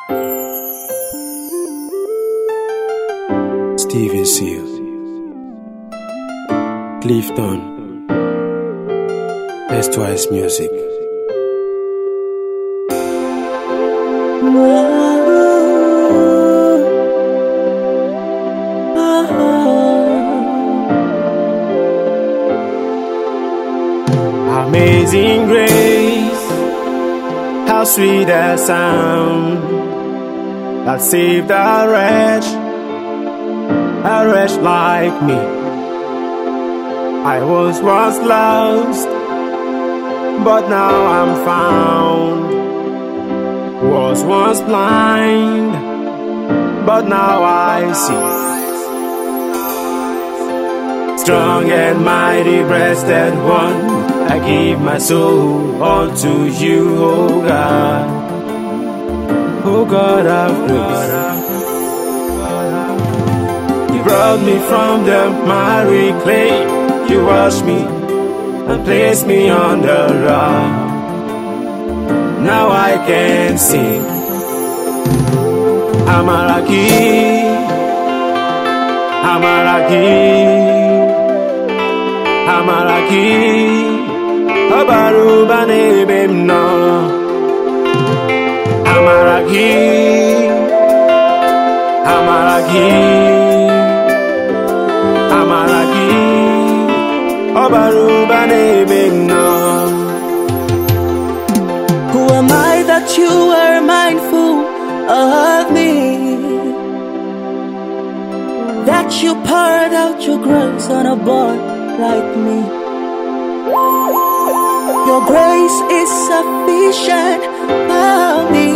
Steven Seals, Clifton, S-Twice Music. Amazing grace, how sweet that sound that saved a wretch like me. I was once lost, but now I'm found. Was once blind, but now I see. Strong and mighty breasted one, I give my soul unto you, oh God. Oh God of grace. You brought me from the miry clay. You washed me and placed me on the rock. Now I can sing. Amaraki, Amaraki, Amaraki. Abaruba nebemna. Amaraki, Amaraki, Amaraki. Abaruba nebemna. Who am I that you are mindful of me? That you poured out your grace on a boy like me. Your grace is sufficient for me.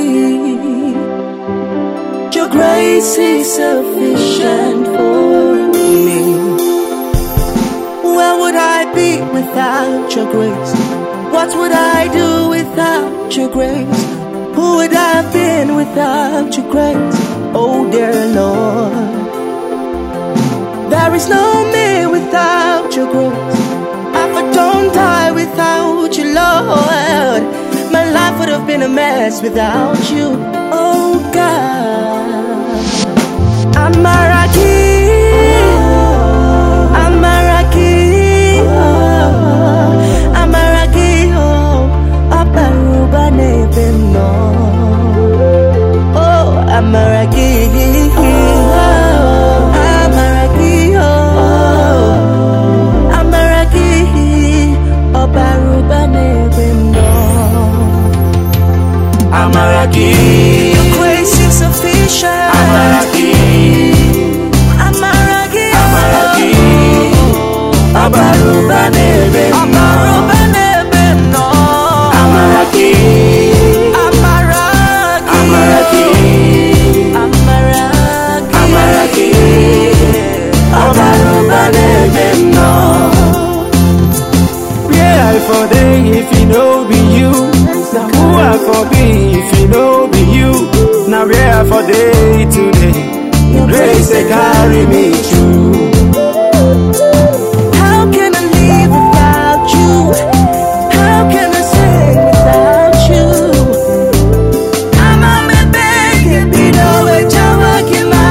Your grace is sufficient for me. Where would I be without your grace? What would I do without your grace? Who would I have been without your grace? Oh dear Lord, there is no me without your grace. Don't die without you, Lord. My life would have been a mess without you, oh God. Amaraki, Amaraki, Amaraki, oh, Abaruba nebemno, oh, Amaraki. Amaraki, your grace is sufficient. Amaraki, Amaraki, Amaraki, Abaruba nebemno, Amaraki, Amaraki, Amaraki, Amaraki, Abaruba nebemno. Where I for day if you know be you. Now who I for be if you know be you. Now where I for day today. Your grace they carry me through. How can I live without you? How can I sing without you? I'm a baby, below a Jawakima.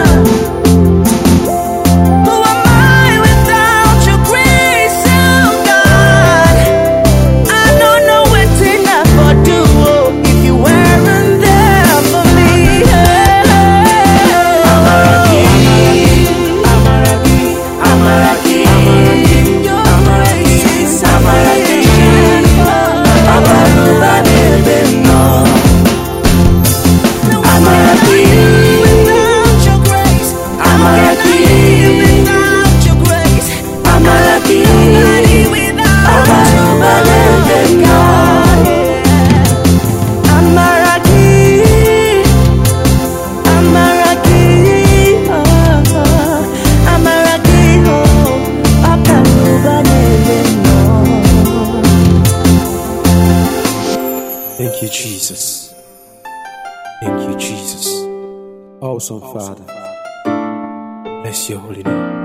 Who am I without your grace, oh God? I don't know what to do if you weren't there for me. Amaraki, Amaraki, Your grace is Amaraki, sufficient for Abaruba nebemno. Amaraki, without your grace. Amaraki, Without your grace. Amaraki, Nobody without Abaruba nebemno. Amaraki, Amaraki, oh, Amaraki, oh, Akaruba nebemno. Thank you, Jesus. Thank you, Jesus. Awesome Father. Bless your holy name.